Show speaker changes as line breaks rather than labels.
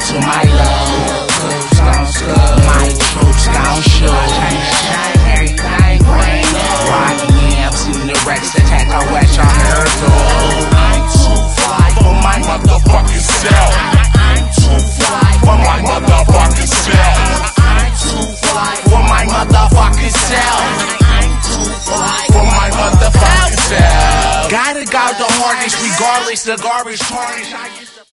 to my love. My troops gon' shoot. Everything green. Riding yams in the Rex attack. I wet your hair too.
I'm too fly for my motherfucking self. I'm too fly for my motherfucking self.
I'm too fly for my motherfucking self.
I'm too fly for my motherfucking self.
Gotta guard the hardest regardless the garbage tarnish.